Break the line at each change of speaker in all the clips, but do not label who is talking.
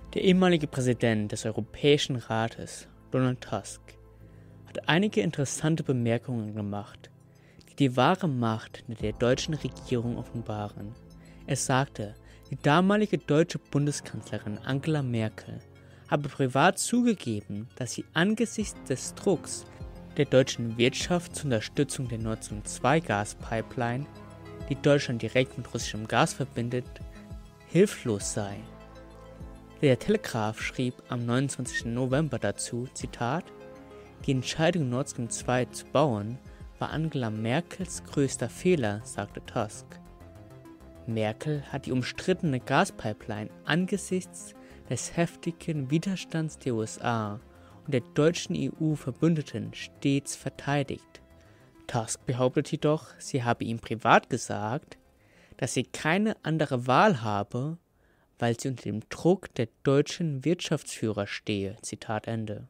Der ehemalige Präsident des Europäischen Rates, Donald Tusk, hat einige interessante Bemerkungen gemacht, die die wahre Macht der deutschen Regierung offenbaren. Er sagte, die damalige deutsche Bundeskanzlerin Angela Merkel habe privat zugegeben, dass sie angesichts des Drucks der deutschen Wirtschaft zur Unterstützung der Nord Stream 2 Gaspipeline, die Deutschland direkt mit russischem Gas verbindet, hilflos sei. Der Telegraph schrieb am 29. November dazu, Zitat, die Entscheidung Nord Stream 2 zu bauen, war Angela Merkels größter Fehler, sagte Tusk. Merkel hat die umstrittene Gaspipeline angesichts des heftigen Widerstands der USA und der deutschen EU-Verbündeten stets verteidigt. Tusk behauptet jedoch, sie habe ihm privat gesagt, dass sie keine andere Wahl habe, weil sie unter dem Druck der deutschen Wirtschaftsführer stehe. Zitat Ende.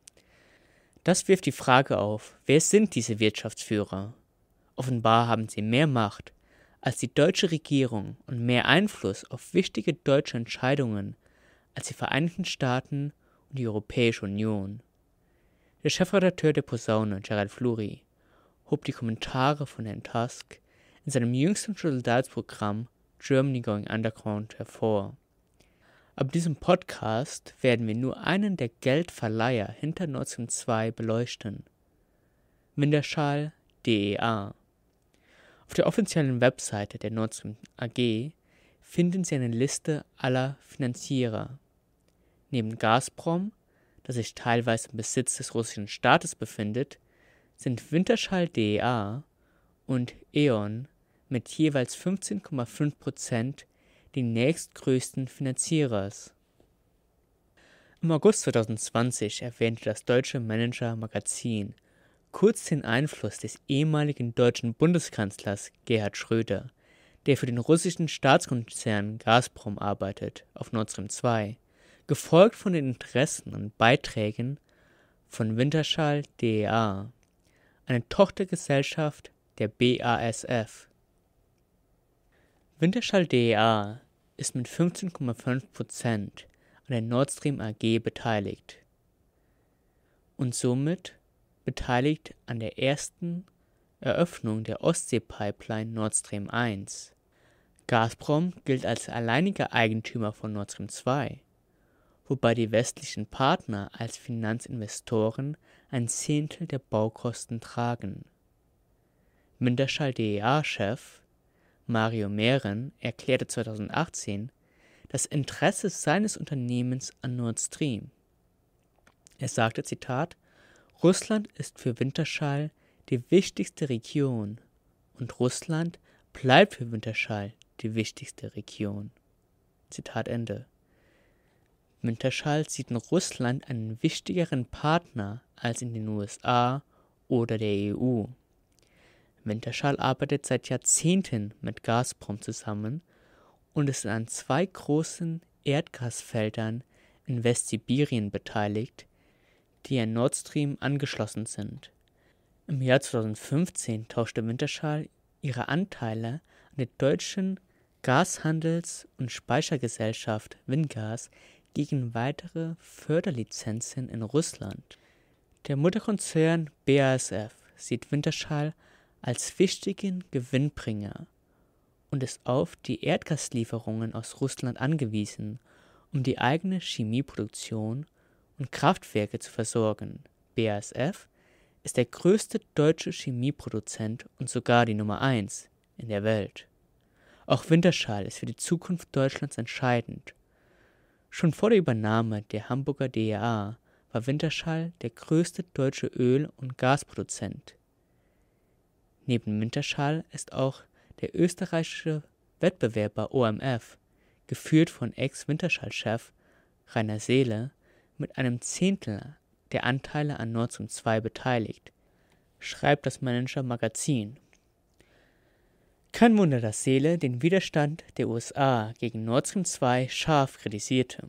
Das wirft die Frage auf, wer sind diese Wirtschaftsführer? Offenbar haben sie mehr Macht als die deutsche Regierung und mehr Einfluss auf wichtige deutsche Entscheidungen als die Vereinigten Staaten und die Europäische Union. Der Chefredakteur der Posaune, Gerald Fluri, hob die Kommentare von Herrn Tusk in seinem jüngsten Solidarprogramm Germany Going Underground hervor. Ab diesem Podcast werden wir nur einen der Geldverleiher hinter Nord Stream 2 beleuchten. Wintershall DEA. Auf der offiziellen Webseite der Nord Stream AG finden Sie eine Liste aller Finanzierer. Neben Gazprom, das sich teilweise im Besitz des russischen Staates befindet, sind Wintershall DEA und E.ON mit jeweils 15,5% die nächstgrößten Finanzierers. Im August 2020 erwähnte das deutsche Manager-Magazin kurz den Einfluss des ehemaligen deutschen Bundeskanzlers Gerhard Schröder, der für den russischen Staatskonzern Gazprom arbeitet, auf Nord Stream 2, gefolgt von den Interessen und Beiträgen von Wintershall DEA, eine Tochtergesellschaft der BASF. Wintershall DEA ist mit 15,5% an der Nord Stream AG beteiligt und somit beteiligt an der ersten Eröffnung der Ostsee-Pipeline Nord Stream 1. Gazprom gilt als alleiniger Eigentümer von Nord Stream 2, wobei die westlichen Partner als Finanzinvestoren ein Zehntel der Baukosten tragen. Wintershall DEA-Chef Mario Mehren erklärte 2018 das Interesse seines Unternehmens an Nord Stream. Er sagte, Zitat, Russland ist für Wintershall die wichtigste Region und Russland bleibt für Wintershall die wichtigste Region. Zitat Ende. Wintershall sieht in Russland einen wichtigeren Partner als in den USA oder der EU. Wintershall arbeitet seit Jahrzehnten mit Gazprom zusammen und ist an 2 großen Erdgasfeldern in Westsibirien beteiligt, die an Nord Stream angeschlossen sind. Im Jahr 2015 tauschte Wintershall ihre Anteile an der deutschen Gashandels- und Speichergesellschaft Wingas gegen weitere Förderlizenzen in Russland. Der Mutterkonzern BASF sieht Wintershall als wichtigen Gewinnbringer und ist auf die Erdgaslieferungen aus Russland angewiesen, um die eigene Chemieproduktion und Kraftwerke zu versorgen. BASF ist der größte deutsche Chemieproduzent und sogar die Nummer 1 in der Welt. Auch Wintershall ist für die Zukunft Deutschlands entscheidend. Schon vor der Übernahme der Hamburger DEA war Wintershall der größte deutsche Öl- und Gasproduzent. Neben Wintershall ist auch der österreichische Wettbewerber OMV, geführt von Ex-Wintershall-Chef Rainer Seele, mit einem Zehntel der Anteile an Nord Stream 2 beteiligt, schreibt das Manager-Magazin. Kein Wunder, dass Seele den Widerstand der USA gegen Nord Stream 2 scharf kritisierte.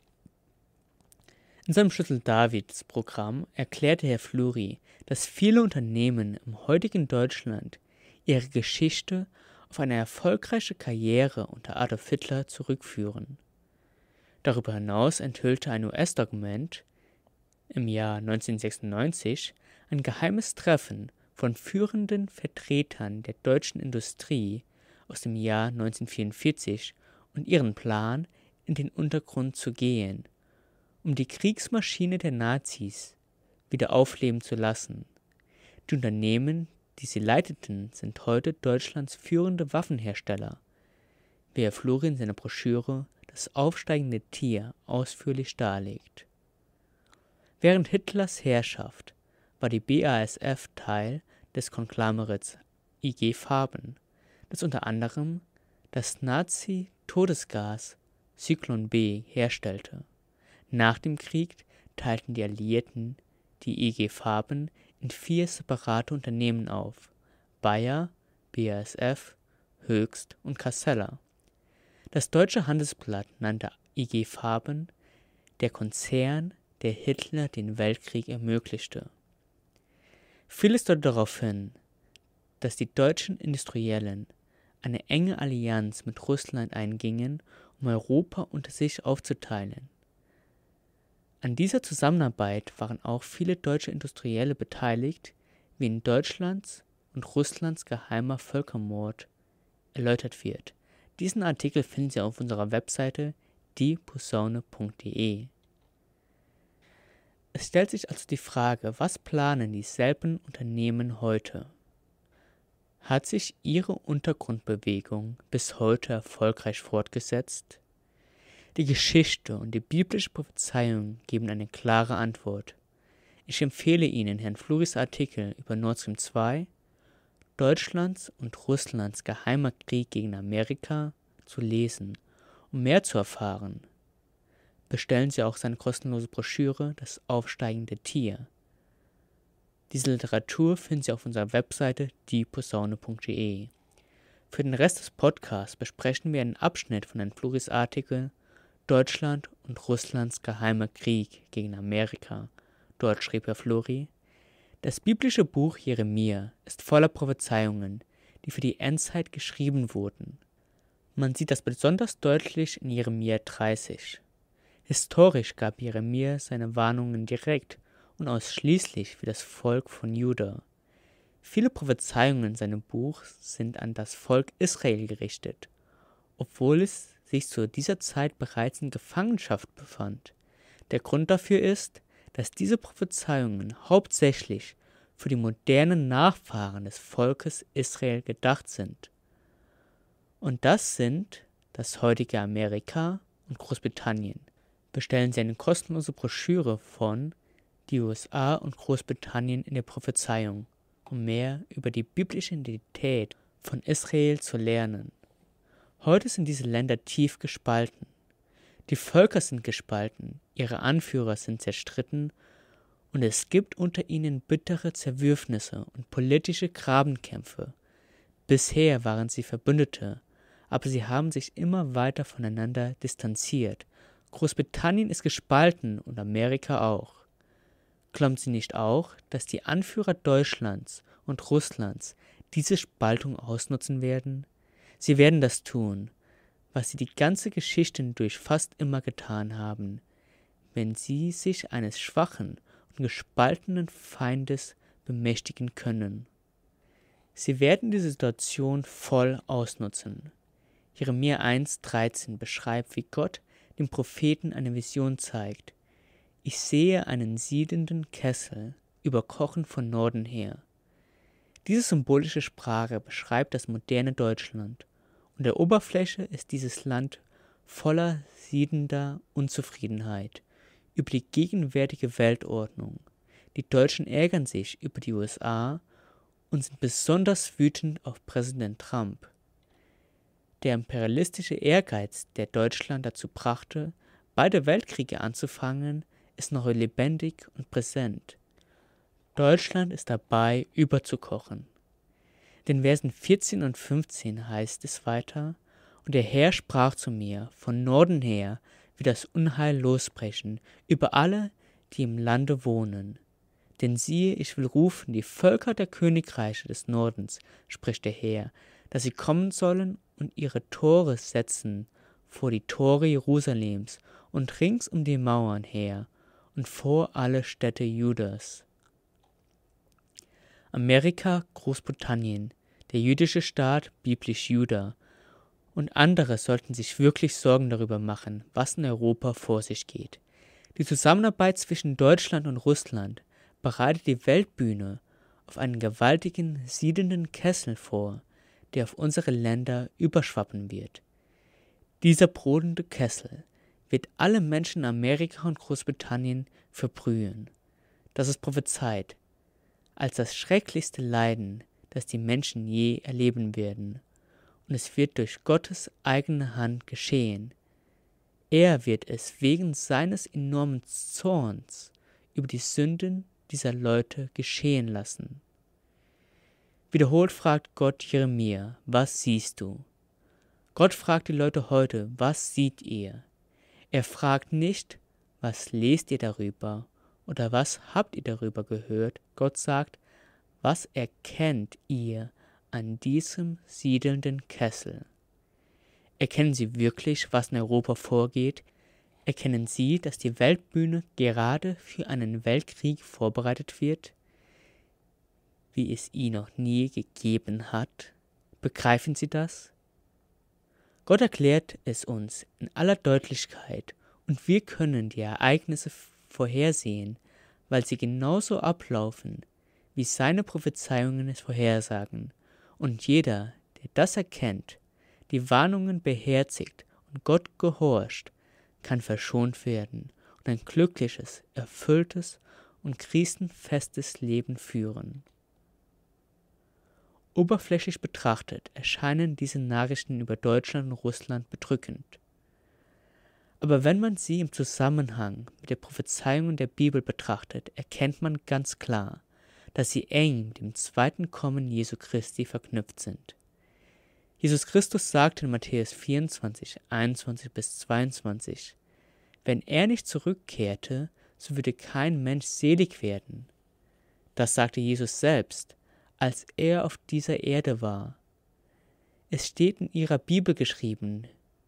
In seinem Schlüssel-Davids-Programm erklärte Herr Fluri, dass viele Unternehmen im heutigen Deutschland ihre Geschichte auf eine erfolgreiche Karriere unter Adolf Hitler zurückführen. Darüber hinaus enthüllte ein US-Dokument im Jahr 1996 ein geheimes Treffen von führenden Vertretern der deutschen Industrie aus dem Jahr 1944 und ihren Plan, in den Untergrund zu gehen, um die Kriegsmaschine der Nazis wieder aufleben zu lassen. Die Unternehmen, die sie leiteten, sind heute Deutschlands führende Waffenhersteller, wie Herr Flori in seiner Broschüre Das aufsteigende Tier ausführlich darlegt. Während Hitlers Herrschaft war die BASF Teil des Konglomerats IG Farben, das unter anderem das Nazi-Todesgas Zyklon B herstellte. Nach dem Krieg teilten die Alliierten die IG Farben in 4 separate Unternehmen auf: Bayer, BASF, Hoechst und Casella. Das Deutsche Handelsblatt nannte IG Farben der Konzern, der Hitler den Weltkrieg ermöglichte. Vieles deutet darauf hin, dass die deutschen Industriellen eine enge Allianz mit Russland eingingen, um Europa unter sich aufzuteilen. An dieser Zusammenarbeit waren auch viele deutsche Industrielle beteiligt, wie in Deutschlands und Russlands geheimer Völkermord erläutert wird. Diesen Artikel finden Sie auf unserer Webseite dieposaune.de. Es stellt sich also die Frage, was planen dieselben Unternehmen heute? Hat sich ihre Untergrundbewegung bis heute erfolgreich fortgesetzt? Die Geschichte und die biblische Prophezeiung geben eine klare Antwort. Ich empfehle Ihnen Herrn Floris Artikel über Nord Stream 2, Deutschlands und Russlands geheimer Krieg gegen Amerika, zu lesen, um mehr zu erfahren. Bestellen Sie auch seine kostenlose Broschüre Das aufsteigende Tier. Diese Literatur finden Sie auf unserer Webseite dieposaune.de. Für den Rest des Podcasts besprechen wir einen Abschnitt von Herrn Floris Artikel Deutschland und Russlands geheimer Krieg gegen Amerika. Dort schrieb Herr Flori: Das biblische Buch Jeremia ist voller Prophezeiungen, die für die Endzeit geschrieben wurden. Man sieht das besonders deutlich in Jeremia 30. Historisch gab Jeremia seine Warnungen direkt und ausschließlich für das Volk von Juda. Viele Prophezeiungen in seinem Buch sind an das Volk Israel gerichtet, obwohl es sich zu dieser Zeit bereits in Gefangenschaft befand. Der Grund dafür ist, dass diese Prophezeiungen hauptsächlich für die modernen Nachfahren des Volkes Israel gedacht sind. Und das sind das heutige Amerika und Großbritannien. Bestellen Sie eine kostenlose Broschüre von Die USA und Großbritannien in der Prophezeiung, um mehr über die biblische Identität von Israel zu lernen. Heute sind diese Länder tief gespalten. Die Völker sind gespalten, ihre Anführer sind zerstritten und es gibt unter ihnen bittere Zerwürfnisse und politische Grabenkämpfe. Bisher waren sie Verbündete, aber sie haben sich immer weiter voneinander distanziert. Großbritannien ist gespalten und Amerika auch. Glauben Sie nicht auch, dass die Anführer Deutschlands und Russlands diese Spaltung ausnutzen werden? Sie werden das tun, was sie die ganze Geschichte hindurch fast immer getan haben, wenn sie sich eines schwachen und gespaltenen Feindes bemächtigen können. Sie werden die Situation voll ausnutzen. Jeremia 1,13 beschreibt, wie Gott dem Propheten eine Vision zeigt. Ich sehe einen siedenden Kessel, überkochen von Norden her. Diese symbolische Sprache beschreibt das moderne Deutschland. Und der Oberfläche ist dieses Land voller siedender Unzufriedenheit über die gegenwärtige Weltordnung. Die Deutschen ärgern sich über die USA und sind besonders wütend auf Präsident Trump. Der imperialistische Ehrgeiz, der Deutschland dazu brachte, beide Weltkriege anzufangen, ist noch lebendig und präsent. Deutschland ist dabei, überzukochen. In Versen 14 und 15 heißt es weiter: Und der Herr sprach zu mir, von Norden her wird das Unheil losbrechen über alle, die im Lande wohnen. Denn siehe, ich will rufen die Völker der Königreiche des Nordens, spricht der Herr, dass sie kommen sollen und ihre Tore setzen vor die Tore Jerusalems und rings um die Mauern her und vor alle Städte Judas. Amerika, Großbritannien, der jüdische Staat, biblisch Juda, und andere sollten sich wirklich Sorgen darüber machen, was in Europa vor sich geht. Die Zusammenarbeit zwischen Deutschland und Russland bereitet die Weltbühne auf einen gewaltigen, siedenden Kessel vor, der auf unsere Länder überschwappen wird. Dieser brodende Kessel wird alle Menschen in Amerika und Großbritannien verbrühen. Das ist prophezeit als das schrecklichste Leiden, das die Menschen je erleben werden. Und es wird durch Gottes eigene Hand geschehen. Er wird es wegen seines enormen Zorns über die Sünden dieser Leute geschehen lassen. Wiederholt fragt Gott Jeremia, was siehst du? Gott fragt die Leute heute, was seht ihr? Er fragt nicht, was lest ihr darüber oder was habt ihr darüber gehört? Gott sagt, was erkennt ihr an diesem siedelnden Kessel? Erkennen Sie wirklich, was in Europa vorgeht? Erkennen Sie, dass die Weltbühne gerade für einen Weltkrieg vorbereitet wird, wie es ihn noch nie gegeben hat? Begreifen Sie das? Gott erklärt es uns in aller Deutlichkeit und wir können die Ereignisse vorhersehen, weil sie genauso ablaufen, wie seine Prophezeiungen es vorhersagen. Und jeder, der das erkennt, die Warnungen beherzigt und Gott gehorcht, kann verschont werden und ein glückliches, erfülltes und krisenfestes Leben führen. Oberflächlich betrachtet erscheinen diese Nachrichten über Deutschland und Russland bedrückend. Aber wenn man sie im Zusammenhang mit der Prophezeiung der Bibel betrachtet, erkennt man ganz klar, dass sie eng mit dem zweiten Kommen Jesu Christi verknüpft sind. Jesus Christus sagte in Matthäus 24, 21-22, wenn er nicht zurückkehrte, so würde kein Mensch selig werden. Das sagte Jesus selbst, als er auf dieser Erde war. Es steht in ihrer Bibel geschrieben.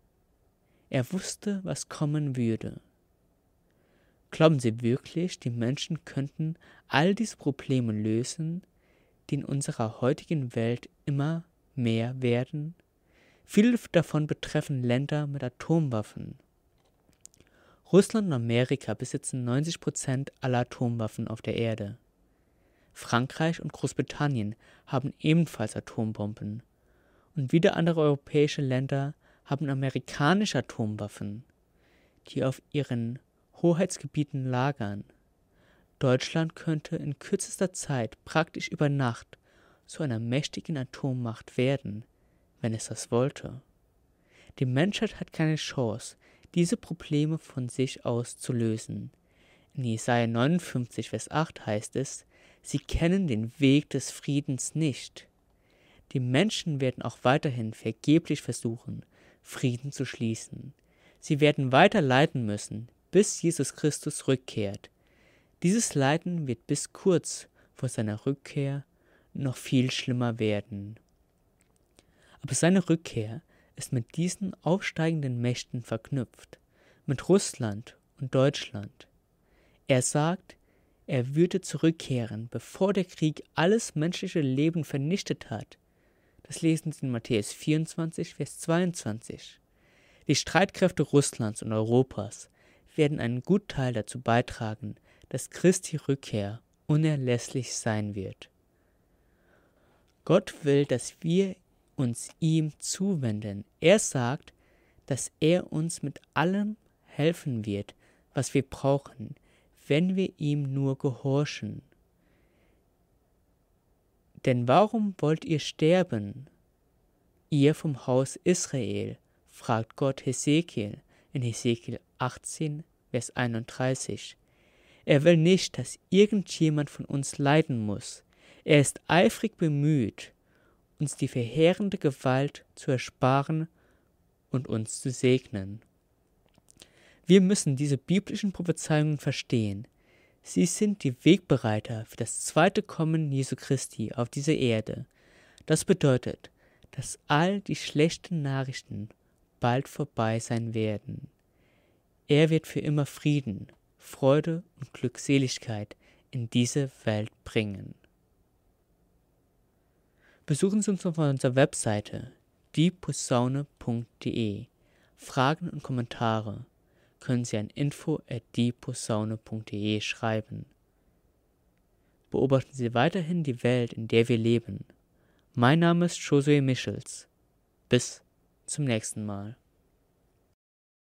Er wusste, was kommen würde. Glauben Sie wirklich, die Menschen könnten all diese Probleme lösen, die in unserer heutigen Welt immer mehr werden? Viele davon betreffen Länder mit Atomwaffen. Russland und Amerika besitzen 90% aller Atomwaffen auf der Erde. Frankreich und Großbritannien haben ebenfalls Atombomben. Und wieder andere europäische Länder haben amerikanische Atomwaffen, die auf ihren Hoheitsgebieten lagern. Deutschland könnte in kürzester Zeit praktisch über Nacht zu einer mächtigen Atommacht werden, wenn es das wollte. Die Menschheit hat keine Chance, diese Probleme von sich aus zu lösen. In Jesaja 59, Vers 8 heißt es, sie kennen den Weg des Friedens nicht. Die Menschen werden auch weiterhin vergeblich versuchen, Frieden zu schließen. Sie werden weiter leiden müssen, bis Jesus Christus rückkehrt. Dieses Leiden wird bis kurz vor seiner Rückkehr noch viel schlimmer werden. Aber seine Rückkehr ist mit diesen aufsteigenden Mächten verknüpft, mit Russland und Deutschland. Er sagt, er würde zurückkehren, bevor der Krieg alles menschliche Leben vernichtet hat. Das lesen Sie in Matthäus 24, Vers 22. Die Streitkräfte Russlands und Europas werden einen Gutteil dazu beitragen, dass Christi Rückkehr unerlässlich sein wird. Gott will, dass wir uns ihm zuwenden. Er sagt, dass er uns mit allem helfen wird, was wir brauchen, wenn wir ihm nur gehorchen. Denn warum wollt ihr sterben? Ihr vom Haus Israel, fragt Gott Hesekiel in Hesekiel 18, Vers 31. Er will nicht, dass irgendjemand von uns leiden muss. Er ist eifrig bemüht, uns die verheerende Gewalt zu ersparen und uns zu segnen. Wir müssen diese biblischen Prophezeiungen verstehen. Sie sind die Wegbereiter für das zweite Kommen Jesu Christi auf diese Erde. Das bedeutet, dass all die schlechten Nachrichten bald vorbei sein werden. Er wird für immer Frieden, Freude und Glückseligkeit in diese Welt bringen. Besuchen Sie uns auf unserer Webseite dieposaune.de. Fragen und Kommentare können Sie an info@dieposaune.de schreiben. Beobachten Sie weiterhin die Welt, in der wir leben. Mein Name ist Josué Michels. Bis zum nächsten Mal.